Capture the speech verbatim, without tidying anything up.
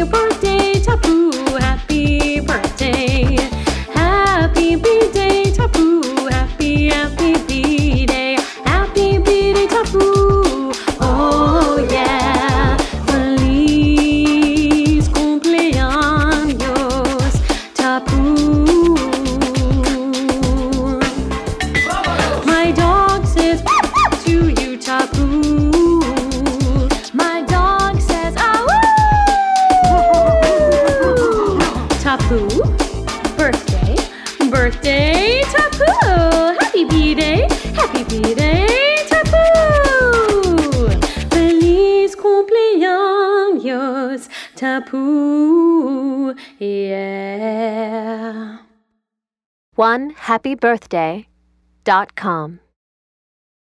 birthday, Tapu. Happy birthday. Happy B-Day, Tapu. Happy, happy B-Day. Happy B-Day, Tapu. Oh yeah. Feliz cumpleaños, Tapu. My dog says to you, Tapu. My dog says, ah, woo! Tapu, birthday, birthday, Tapu. Happy B-Day, happy B-Day, Tapu. Feliz cumpleaños, Tapu. Yeah. one happy birthday dot com